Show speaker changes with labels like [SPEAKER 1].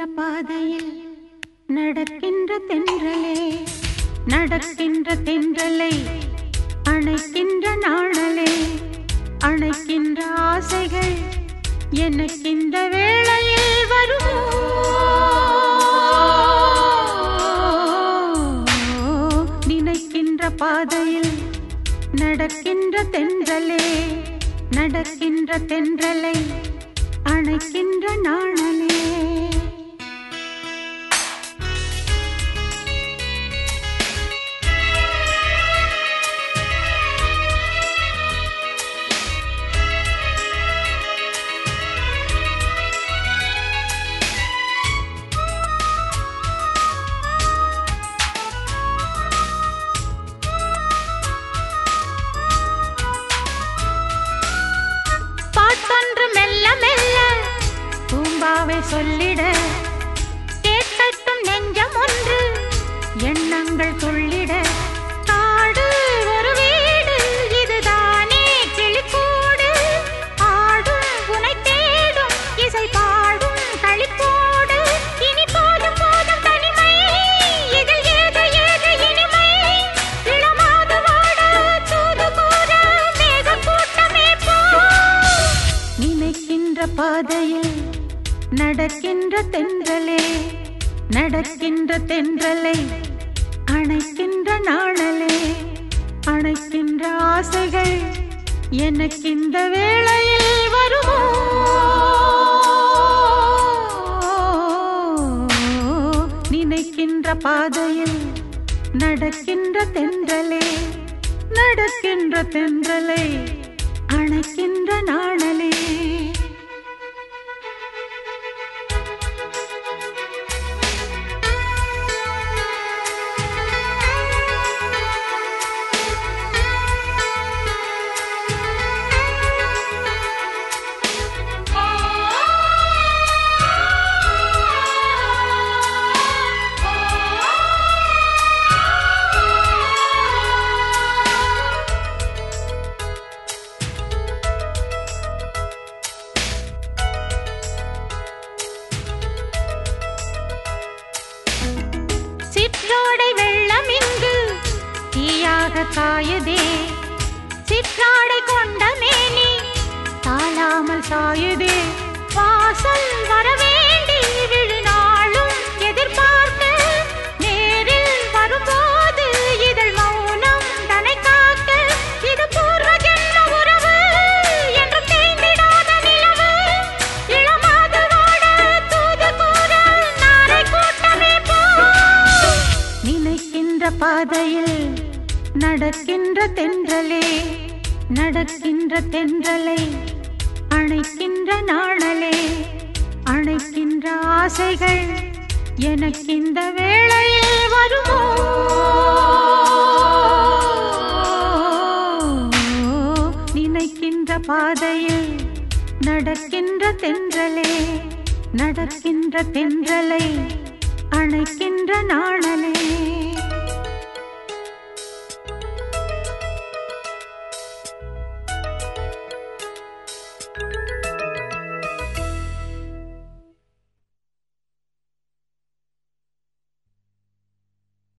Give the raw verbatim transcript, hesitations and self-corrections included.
[SPEAKER 1] பாதையில் நடக்கின்ற தென்றலே, நடக்கின்ற தென்றலை அணைக்கின்ற நாணலே, அணைக்கின்ற ஆசைகள் எனக்கிந்த வேளையில் வருமோ? நினைக்கின்ற பாதையில் நடக்கின்ற தென்றலே, நடக்கின்ற தென்றலை அணைக்கின்ற நாணலே. சொல்லிட கேட்கட்டும் நெஞ்சம் ஒன்று, எண்ணங்கள் சொல்லிட காடு ஒரு வீடு, இதுதானே கிளிக்கூடு, ஆடும் உனை தேடும் இசை பாடும் களிப்போடு. இனி போதும் போதும் தனிமை, இதில் ஏது ஏது இனிமை, இளமாது வாட தூது கூற மேக கூட்டமே போ. நினைக்கின்ற பாதையில் நடக்கின்ற தென்றலே, நடக்கின்ற தென்றலை அணைக்கின்ற நாணலே, அணைக்கின்ற ஆசைகள் எனக்கிந்த வேளையில் வருமோ? நினைக்கின்ற பாதையில் நடக்கின்ற தென்றலே, நடக்கின்ற தென்றலை அணைக்கின்ற நாணலே. சிற்றோடை வெள்ளம் இங்கு தீயாக காயுதே, சிற்றாடை கொண்ட மேனி தாழாமல் சாயுதே, வாசல் வரவேண்டி விழுநாளும் எதிர்பார்க்க, நேரில் வரும்போது இதழ் மௌனம் தனை காக்க, இது பூர்வ ஜென்ம உறவு என்று தேய்ந்திடாத நிலவு, இளமாது வாட தூது கூற நாரை கூட்டமே போ. நினைக்கின்ற பாதையில் நடக்கின்ற தென்றலே, நடக்கின்ற தென்றலை அணைக்கின்ற நாணலே, அணைக்கின்ற ஆசைகள் எனக்கிந்த வேளையில் வருமோ? நினைக்கின்ற பாதையில் நடக்கின்ற தென்றலே, நடக்கின்ற தென்றலை அணைக்கின்ற நாணலே.